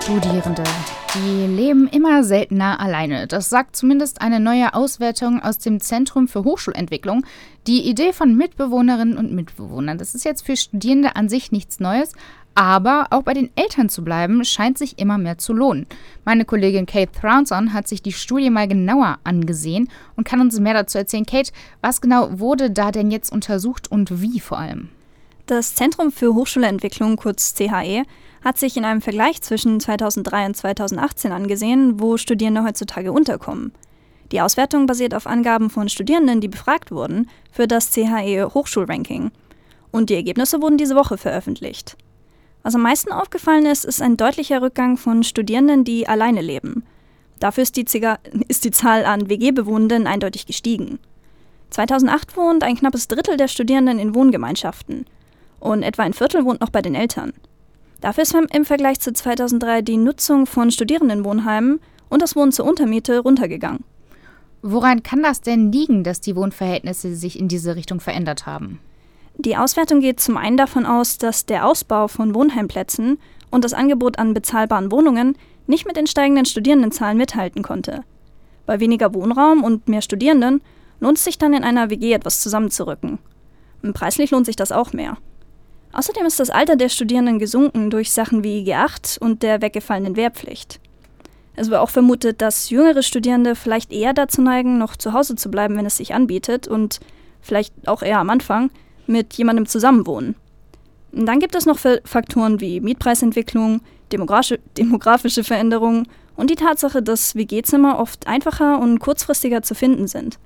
Studierende, die leben immer seltener alleine. Das sagt zumindest eine neue Auswertung aus dem Zentrum für Hochschulentwicklung. Die Idee von Mitbewohnerinnen und Mitbewohnern, das ist jetzt für Studierende an sich nichts Neues, aber auch bei den Eltern zu bleiben, scheint sich immer mehr zu lohnen. Meine Kollegin Kate Throunson hat sich die Studie mal genauer angesehen und kann uns mehr dazu erzählen. Kate, was genau wurde da denn jetzt untersucht und wie vor allem? Das Zentrum für Hochschulentwicklung, kurz CHE, hat sich in einem Vergleich zwischen 2003 und 2018 angesehen, wo Studierende heutzutage unterkommen. Die Auswertung basiert auf Angaben von Studierenden, die befragt wurden, für das CHE Hochschulranking. Und die Ergebnisse wurden diese Woche veröffentlicht. Was am meisten aufgefallen ist ein deutlicher Rückgang von Studierenden, die alleine leben. Dafür ist die Zahl an WG-Bewohnenden eindeutig gestiegen. 2008 wohnt ein knappes Drittel der Studierenden in Wohngemeinschaften und etwa ein Viertel wohnt noch bei den Eltern. Dafür ist im Vergleich zu 2003 die Nutzung von Studierendenwohnheimen und das Wohnen zur Untermiete runtergegangen. Woran kann das denn liegen, dass die Wohnverhältnisse sich in diese Richtung verändert haben? Die Auswertung geht zum einen davon aus, dass der Ausbau von Wohnheimplätzen und das Angebot an bezahlbaren Wohnungen nicht mit den steigenden Studierendenzahlen mithalten konnte. Bei weniger Wohnraum und mehr Studierenden lohnt es sich dann in einer WG etwas zusammenzurücken. Und preislich lohnt sich das auch mehr. Außerdem ist das Alter der Studierenden gesunken durch Sachen wie G8 und der weggefallenen Wehrpflicht. Es wird auch vermutet, dass jüngere Studierende vielleicht eher dazu neigen, noch zu Hause zu bleiben, wenn es sich anbietet und vielleicht auch eher am Anfang mit jemandem zusammenwohnen. Und dann gibt es noch Faktoren wie Mietpreisentwicklung, demografische Veränderungen und die Tatsache, dass WG-Zimmer oft einfacher und kurzfristiger zu finden sind.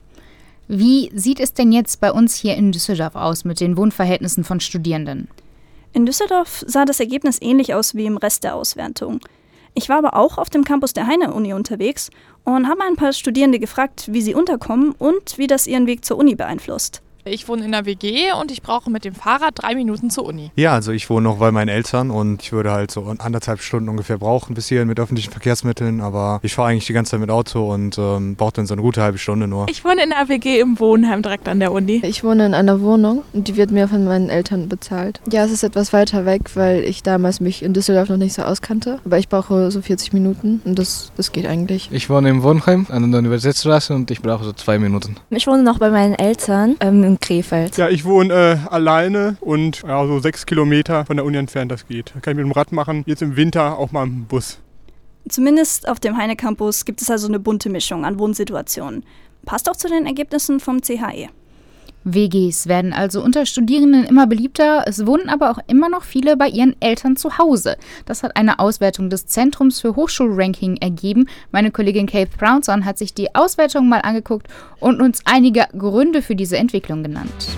Wie sieht es denn jetzt bei uns hier in Düsseldorf aus mit den Wohnverhältnissen von Studierenden? In Düsseldorf sah das Ergebnis ähnlich aus wie im Rest der Auswertung. Ich war aber auch auf dem Campus der Heine-Uni unterwegs und habe ein paar Studierende gefragt, wie sie unterkommen und wie das ihren Weg zur Uni beeinflusst. Ich wohne in der WG und ich brauche mit dem Fahrrad 3 Minuten zur Uni. Ja, also ich wohne noch bei meinen Eltern und ich würde halt so 1,5 Stunden ungefähr brauchen bis hierhin mit öffentlichen Verkehrsmitteln, aber ich fahre eigentlich die ganze Zeit mit Auto und brauche dann so eine gute halbe Stunde nur. Ich wohne in der WG im Wohnheim direkt an der Uni. Ich wohne in einer Wohnung und die wird mir von meinen Eltern bezahlt. Ja, es ist etwas weiter weg, weil ich damals mich in Düsseldorf noch nicht so auskannte, aber ich brauche so 40 Minuten und das geht eigentlich. Ich wohne im Wohnheim an der Universitätsstraße und ich brauche so 2 Minuten. Ich wohne noch bei meinen Eltern in Krefeld. Ja, ich wohne alleine und so 6 Kilometer von der Uni entfernt, das geht. Kann ich mit dem Rad machen, jetzt im Winter auch mal im Bus. Zumindest auf dem Heine-Campus gibt es also eine bunte Mischung an Wohnsituationen. Passt auch zu den Ergebnissen vom CHE. WGs werden also unter Studierenden immer beliebter, es wohnen aber auch immer noch viele bei ihren Eltern zu Hause. Das hat eine Auswertung des Zentrums für Hochschulranking ergeben. Meine Kollegin Kate Throunson hat sich die Auswertung mal angeguckt und uns einige Gründe für diese Entwicklung genannt.